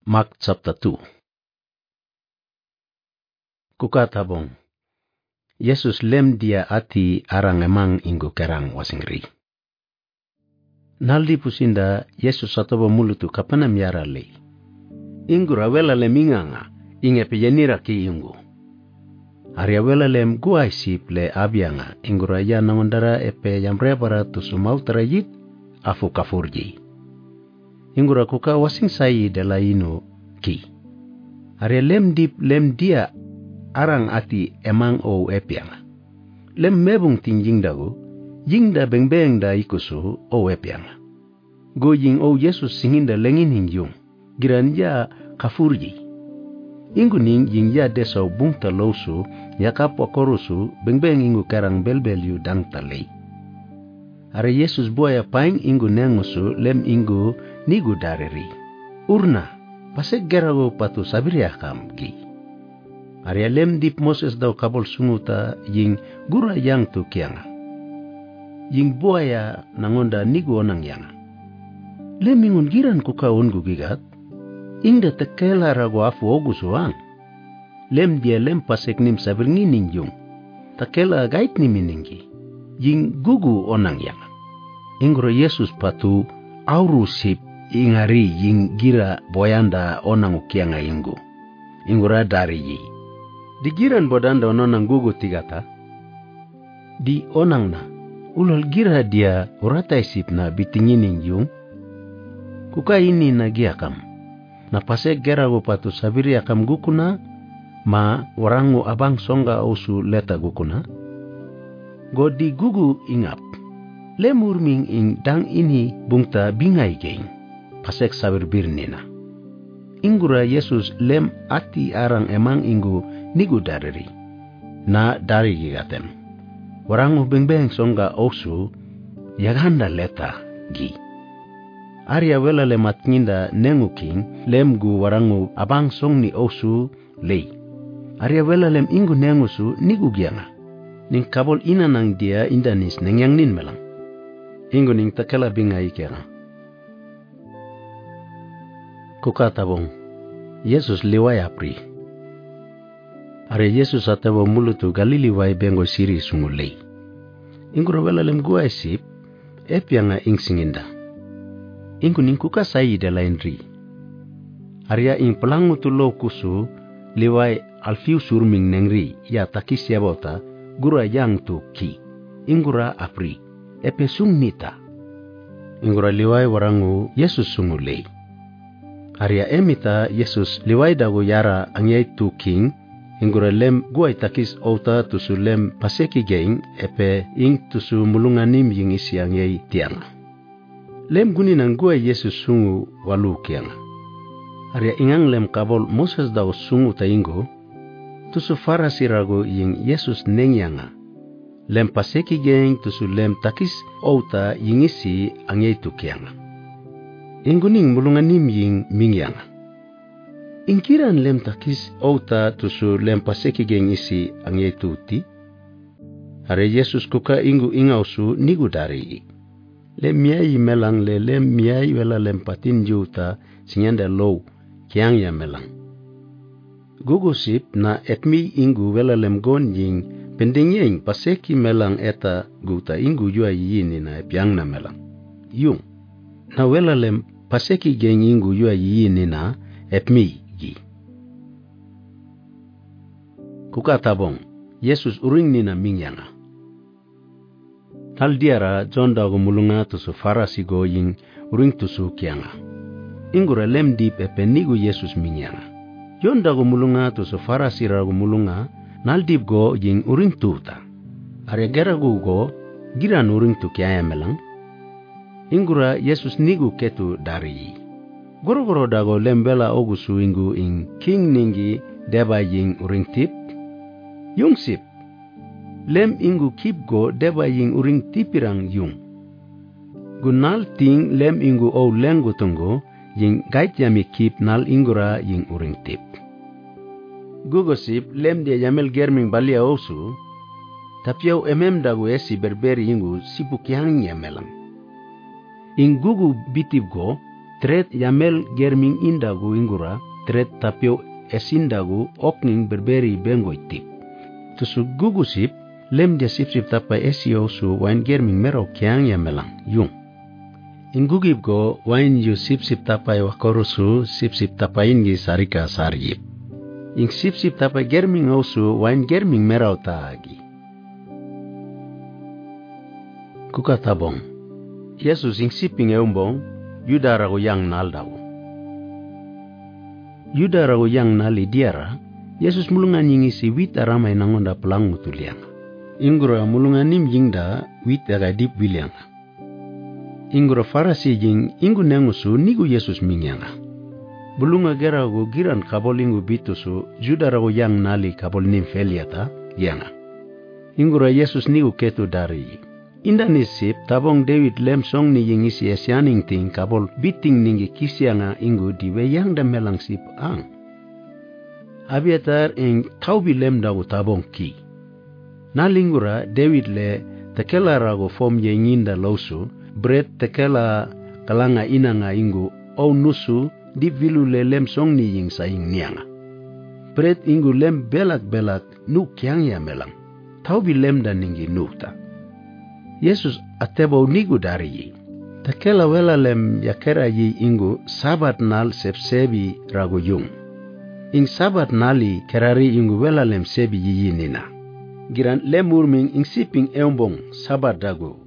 Mark chapter 2. Kukatabong. Yesus lem dia ati arang emang inggo kerang wasingri. Naldi pusinda Yesus satobo mulutu kapana miara lei. Inggu rawela leminganga inge pejanira ki inggu. Aria wela lem guai sip le abianga inggu raya nangondara epe yamrebara tusumau terajit afu kafurji. Inggu rakuka wasing sayi dela inu ki. Aria lem dia arang ati emang o epianga. Lem mebung ting jingdagu, jingda beng-beng da ikusu o epianga. Go jing o Yesus singinda lengin hingjung, giranja kafurji. Inggu ning jingja desa bung talousu, yakapo korusu, beng-beng inggu karang bel-bel yu dang talei. Are Yesus buaya paing inggu nengusu lem inggu nigu dareri. Urna, pasek gerago patu sabiriakam ki. Are lem dip Moses daw kabol sunguta ying gura yang tu kianga. Ying buaya nangonda nigu onang yanga. Lem ingun giran kuka ungu gigat. Ingda tekela rago afu ogusuang. Lem dia lem pasek nim sabirngin yung. Takela gait ni miningi. Ying gugu onang yanga. Ingro Yesus patu auru sip ingari ying gira boyanda onang ukianga inggu. Ingura dari yi. Digiran bodanda onang gugu tigata. Di onang na. Ulol gira dia uratai sip na bitingining yung. Kuka ini na giakam. Na pasek gerago patu sabiri akam gukuna. Ma warangu abang songa osu leta gukuna. Go di gugu ingap. Lemur ming ing dang ini bungta bingai geng. Pasek sabir birnina. Inggura Yesus lem ati arang emang inggu nigu dareri. Na dari gigatem. Warangu beng-beng songa osu yaganda leta gi. Arya wela lemat nginda nengu king lem gu warangu abang song ni osu lei. Arya wela lem inggu nengusu nigu gianga. Ning kabol ina nang dia indanis neng yang nin melang. Inggu ning takela bingai kianga. Kukatabong. Yesus liwai apri. Are Yesus atabo mulutu Galili wai bengo siri sungulei. Inggu rawela lem guai sip epianga ing singinda. Inggu ning kuka sayi de lain ri. Arya ing pelangu tu lo kusu liwai alfiu surming nengri ya takis yabota gura yang tu ki. Inggura apri. Epe sung nita. Inggura liwai warangu Yesus sungulei. Arya emita Yesus liwai dago yara angyai tu king. Inggura lem guai takis outa tusu lem paseki geng epe ing tusu mulunganim ying isi angyai tianga. Lem guni nang guai Yesus sungu walu kianga. Arya ingang lem kabol Moses dago sungu tainggo. Tusu farasi rago ying Yesus nengyanga. Lem paseki geng tusu lem takis outa ying isi angyai tu kianga. Ingguning mulunganim ying mingyanga. Ingkiran lem takis outa tusu lem paseki geng isi angyai tuti. Are Yesus kuka inggu ingausu nigu dari. Lem miai melang le lem miai wela lem patin juta sinyanda low kiang ya melang. Gugusip na etmi inggu wela lem gon ying pendingeng paseki melang eta guta inggu jua yini na epiang na melang. Yung. Na wela lem paseki geng inggu jua yini na etmi gi. Kuka tabong. Yesus uring nina mingyanga. Tal diara John dago mulunga tusu farasi go ying uring tusu kianga. Inggura lem dip epe nigu Yesus mingyanga. John dago mulunga tusu farasi rago mulunga nal dip go ying uring tuta. Are geragu go giran uring tu kiaya melang. Inggura Yesus nigu ketu dari. Goro-goro dago lem bela ogusu inggu ing king ningi deba ying uring tip. Yung sip. Lem inggu kip go deba ying uring tipirang yung. Gunal ting lem inggu o lenggu tunggu ying gait yami kip nal inggura ying uring tip. Gugosip lem dia yamel germing balia osu. Tapiau emem dagu esi berberi inggu sibuk yang yamelang. Ing gugu bitip go Tret yamel germing indagu ingura, tret tapio esindagu okning berberi bengoitip. Tusu gugusip, lem dia sip-sip tapa esio su wain germing merau kiang yamelang, yung. Ingugip go wain yu sip-sip tapa wakorusu, sip-sip tapa ingi sarika sarjip. Ing sip-sip tapa germing osu wain germing merau taagi. Kuka tabong. Yesus ing siping eumbong, Yuda ragu yang naldagu. Yuda ragu yang nali diara, Yesus mulungan yingisi wit aramay nangonda pelang mutuliang. Ingura mulungan nim yingda wit agadip wiliang. Ingura farasi jing ingu nengusu nigu Yesus mingyanga. Bulunga geragu giran kabol ingu bitusu, Yuda ragu yang nali kabol nim feliata, yanga. Ingura Yesus nigu ketu dari. Inda nisip tabong David lem song ni yung isi esyaning ting kabol biting ningi kisyanga ingu diwe yang da melang sip ang. Abiatar ing taubi lem dagu tabong ki. Nalingura David le tekela rago fom yenginda lausu, bret tekela kalanga inanga ingu au nusu di vilu le lem song ni yung saing nianga. Bret ingu lem belak-belak nu kyang ya melang. Taubi lem da ningi nukta. Yesus atebo nigu dari yi. Takela wela lem yakera yi ingu sabat nal sebi ragu yung. Ing sabat nali kerari ingu wela lem sebi yi nina. Giran lem urming ing siping eumbong sabat dagu.